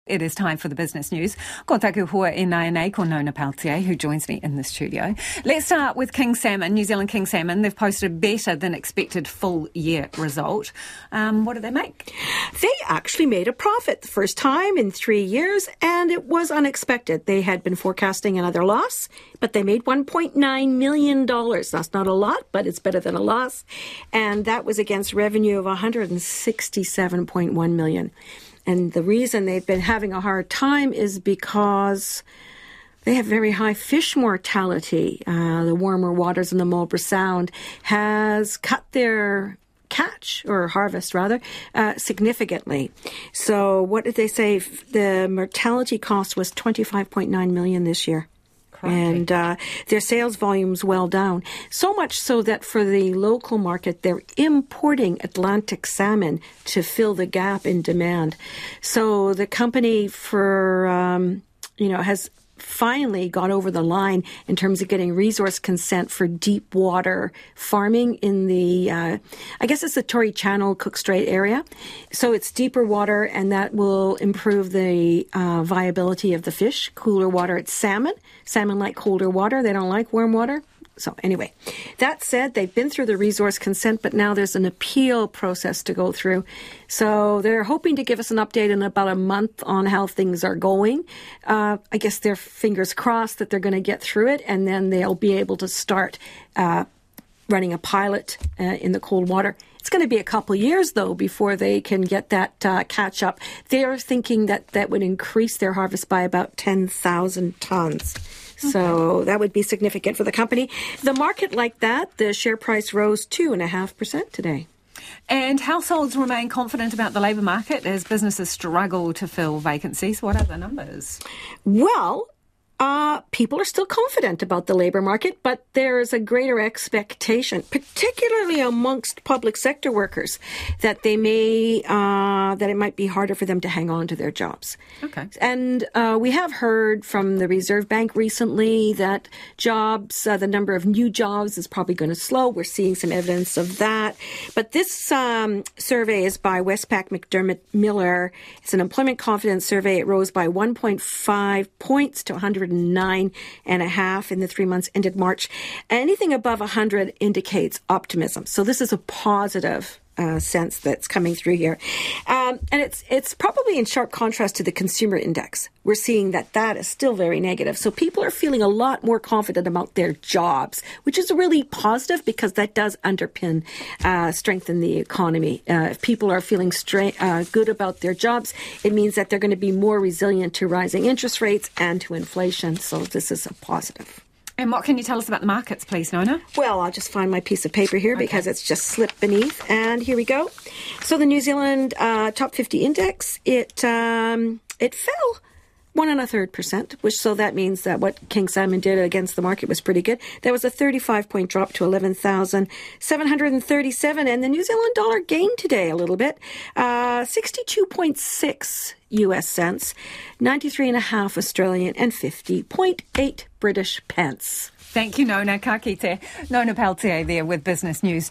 It is time for the business news. Ko taku hua e nei ko Nona Pelletier, who joins me in the studio. Let's start with King Salmon, New Zealand King Salmon. They've posted a better than expected full year result. What did they make? They actually made a profit the first time in 3 years, and it was unexpected. They had been forecasting another loss, but they made $1.9 million. That's not a lot, but it's better than a loss. And that was against revenue of $167.1 million. And the reason they've been having a hard time is because they have very high fish mortality. The warmer waters in the Marlborough Sound has cut their catch, or harvest rather, significantly. So what did they say? The mortality cost was $25.9 million this year. And their sales volume's well down. So much so that for the local market, they're importing Atlantic salmon to fill the gap in demand. So the company has finally got over the line in terms of getting resource consent for deep water farming in the, I guess it's the Tory Channel, Cook Strait area. So it's deeper water, and that will improve the viability of the fish. Cooler water, it's salmon. Salmon like colder water. They don't like warm water. So anyway, that said, they've been through the resource consent, but now there's an appeal process to go through. So they're hoping to give us an update in about a month on how things are going. I guess their fingers crossed that they're going to get through it, and then they'll be able to start running a pilot in the cold water. It's going to be a couple of years, though, before they can get that catch up. They are thinking that would increase their harvest by about 10,000 tons. So that would be significant for the company. The market like that, the share price rose 2.5% today. And households remain confident about the labour market as businesses struggle to fill vacancies. What are the numbers? Well, people are still confident about the labour market, but there is a greater expectation, particularly amongst public sector workers, that they may that it might be harder for them to hang on to their jobs. Okay. And we have heard from the Reserve Bank recently that jobs, the number of new jobs is probably going to slow. We're seeing some evidence of that. But this survey is by Westpac McDermott Miller. It's an employment confidence survey. It rose by 1.5 points to 109.5 in the 3 months ended March. Anything above 100 indicates optimism. So this is a positive sense that's coming through here. And it's probably in sharp contrast to the consumer index. We're seeing that is still very negative. So people are feeling a lot more confident about their jobs, which is really positive because that does underpin, strengthen the economy. If people are feeling good about their jobs, it means that they're going to be more resilient to rising interest rates and to inflation. So this is a positive. And what can you tell us about the markets, please, Nona? Well, I'll just find my piece of paper here because it's just slipped beneath. And here we go. So the New Zealand Top 50 Index, it fell 1.33%, so that means that what King Salmon did against the market was pretty good. There was a 35-point drop to 11,737, and the New Zealand dollar gained today a little bit, 62.6 US cents, 93.5 Australian, and 50.8 British pence. Thank you, Nona. Ka kite. Nona Pelletier there with Business News.